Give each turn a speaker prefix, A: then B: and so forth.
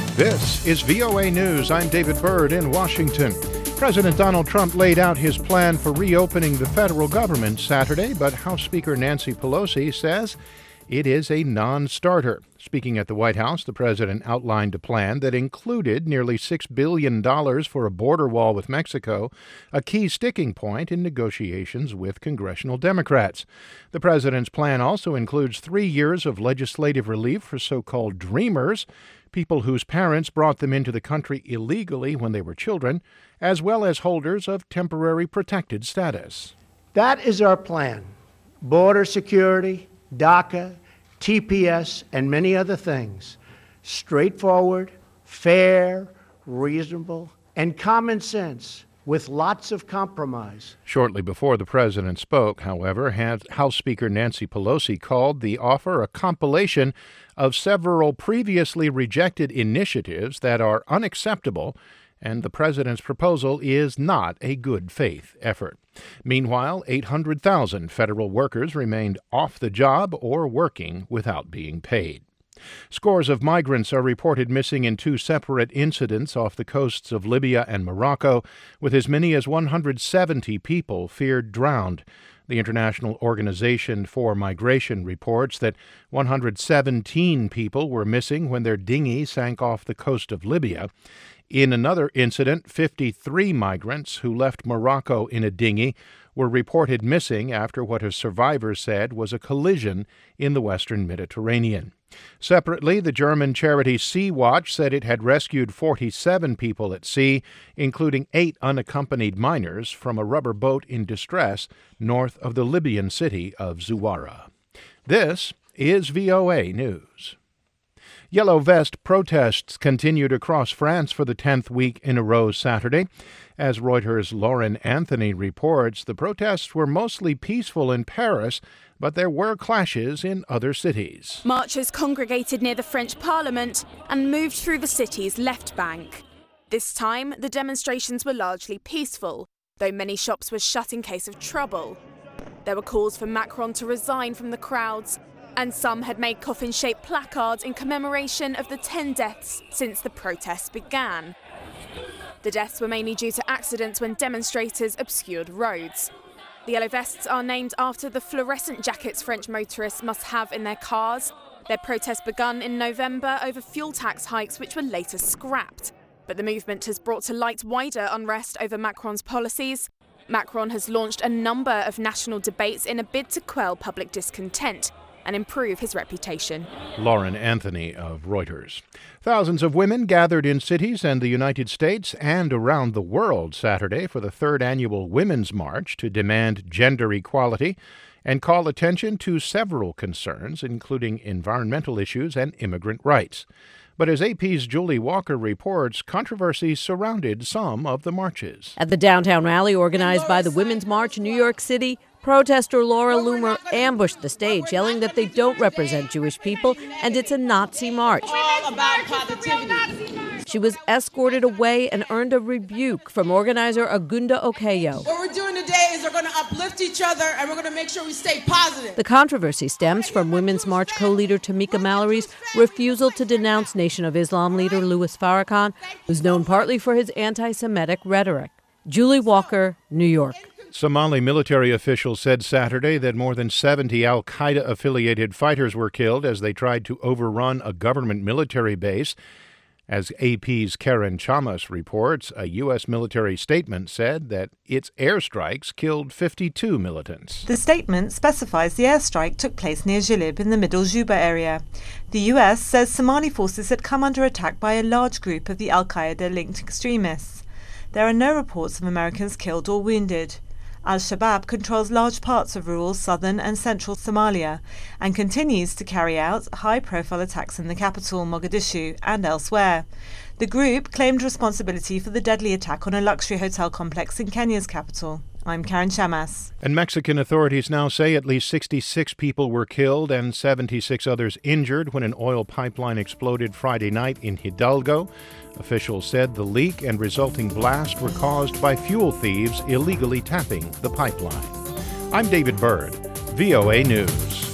A: This is VOA News. I'm David Byrd in Washington. President Donald Trump laid out his plan for reopening the federal government Saturday, but House Speaker Nancy Pelosi says it is a non-starter. Speaking at the White House, the president outlined a plan that included nearly $6 billion for a border wall with Mexico, a key sticking point in negotiations with congressional Democrats. The president's plan also includes 3 years of legislative relief for so-called dreamers, people whose parents brought them into the country illegally when they were children, as well as holders of temporary protected status.
B: That is our plan. Border security, DACA, TPS, and many other things. Straightforward, fair, reasonable, and common sense, with lots of compromise.
A: Shortly before the president spoke, however, House Speaker Nancy Pelosi called the offer a compilation of several previously rejected initiatives that are unacceptable, and the president's proposal is not a good faith effort. Meanwhile, 800,000 federal workers remained off the job or working without being paid. Scores of migrants are reported missing in 2 separate incidents off the coasts of Libya and Morocco, with as many as 170 people feared drowned. The International Organization for Migration reports that 117 people were missing when their dinghy sank off the coast of Libya. In another incident, 53 migrants who left Morocco in a dinghy were reported missing after what a survivor said was a collision in the western Mediterranean. Separately, the German charity Sea-Watch said it had rescued 47 people at sea, including 8 unaccompanied minors, from a rubber boat in distress north of the Libyan city of Zuwara. This is VOA News. Yellow Vest protests continued across France for the 10th week in a row Saturday. As Reuters' Lauren Anthony reports, the protests were mostly peaceful in Paris, but there were clashes in other cities.
C: Marchers congregated near the French Parliament and moved through the city's left bank. This time, the demonstrations were largely peaceful, though many shops were shut in case of trouble. There were calls for Macron to resign from the crowds, and some had made coffin-shaped placards in commemoration of the 10 deaths since the protests began. The deaths were mainly due to accidents when demonstrators obscured roads. The Yellow Vests are named after the fluorescent jackets French motorists must have in their cars. Their protest begun in November over fuel tax hikes, which were later scrapped. But the movement has brought to light wider unrest over Macron's policies. Macron has launched a number of national debates in a bid to quell public discontent and improve his reputation.
A: Lauren Anthony of Reuters. Thousands of women gathered in cities in the United States and around the world Saturday for the 3rd annual Women's March to demand gender equality and call attention to several concerns, including environmental issues and immigrant rights. But as AP's Julie Walker reports, controversy surrounded some of the marches.
D: At the downtown rally organized by the Women's March in New York City, protester Laura Loomer ambushed the stage, yelling that they don't represent Jewish people and it's a Nazi march.
E: All about positivity.
D: She was escorted away and earned a rebuke from organizer Agunda Okeyo.
E: What we're doing today is we're going to uplift each other and we're going to make sure we stay positive.
D: The controversy stems from Women's March co-leader Tamika Mallory's refusal to denounce Nation of Islam leader Louis Farrakhan, who's known partly for his anti-Semitic rhetoric. Julie Walker, New York.
A: Somali military officials said Saturday that more than 70 al-Qaeda-affiliated fighters were killed as they tried to overrun a government military base. As AP's Karen Chamas reports, a U.S. military statement said that its airstrikes killed 52 militants.
F: The statement specifies the airstrike took place near Jilib in the Middle Juba area. The U.S. says Somali forces had come under attack by a large group of the al-Qaeda-linked extremists. There are no reports of Americans killed or wounded. Al-Shabaab controls large parts of rural southern and central Somalia and continues to carry out high-profile attacks in the capital, Mogadishu, and elsewhere. The group claimed responsibility for the deadly attack on a luxury hotel complex in Kenya's capital. I'm Karen Chamas.
A: And Mexican authorities now say at least 66 people were killed and 76 others injured when an oil pipeline exploded Friday night in Hidalgo. Officials said the leak and resulting blast were caused by fuel thieves illegally tapping the pipeline. I'm David Byrd, VOA News.